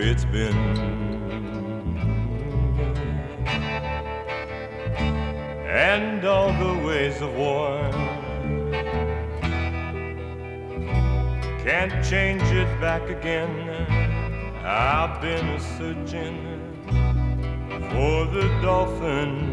way it's been. And all the ways of war can't change it back again. I've been a searching for the dolphin